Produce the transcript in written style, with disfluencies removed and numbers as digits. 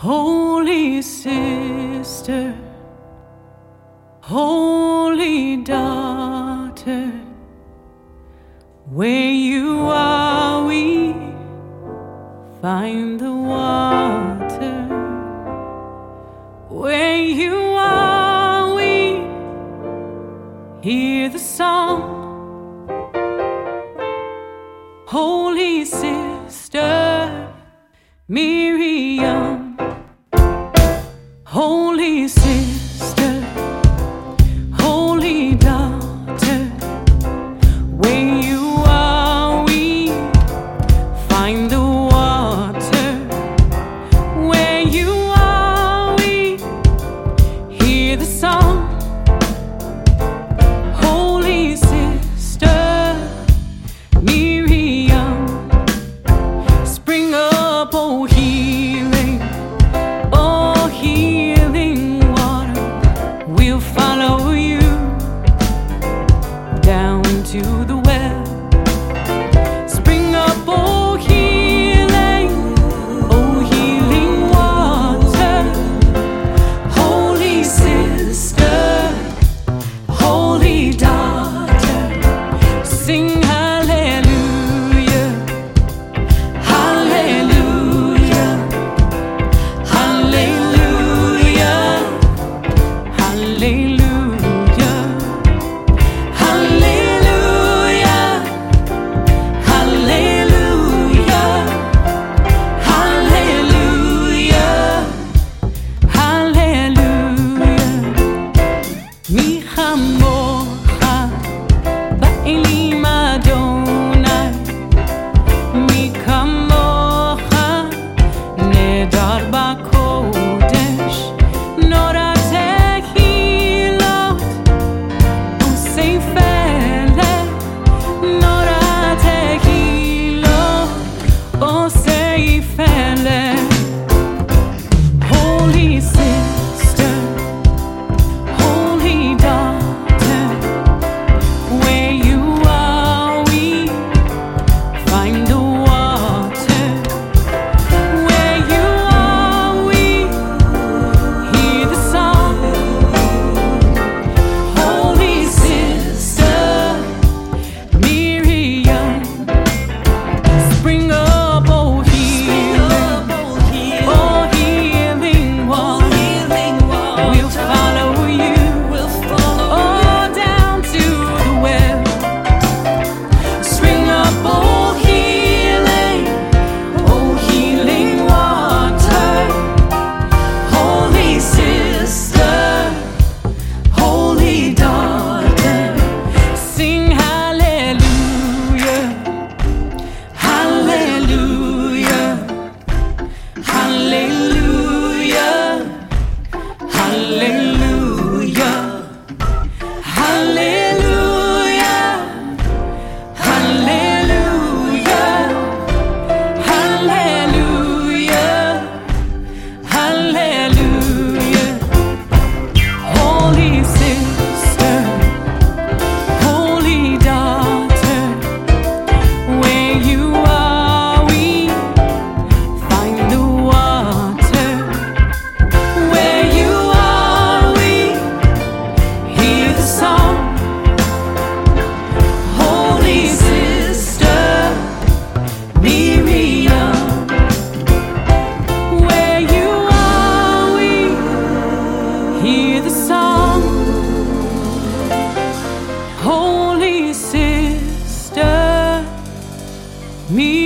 Holy sister, holy daughter, where you are we find the water. Where you are we hear the song. Holy sister Miriam, holy sister, holy daughter, where you are we find the water. Where you are we hear the song. Holy sister Miriam, spring up, oh healing, oh healing water. We'll follow you down to the well. Spring up, oh healing water. Holy sister, holy daughter, sing hallelujah, hallelujah, hallelujah, hallelujah, hallelujah, hallelujah, hallelujah, hallelujah. Mi chamocha ba'elim Adonai, mi kamocha nedar b'kodesh. Nora tehilot usei feleh, nora tehilot usei feleh. Holy sister, holy daughter, where you are we find the water. Where you are we hear the song. Holy sister Miriam, spring up, oh healing, oh healing one. We'll follow you, oh down to the well. Spring up, oh healing water. Holy sister, holy daughter, sing hallelujah, hallelujah, hallelujah, hallelujah, hallelujah, hallelujah, hallelujah. Holy sister, holy daughter, where you are we find the water. Where you are we hear the song. Holy sister Miriam, where you are we hear the song. Holy sister Miriam.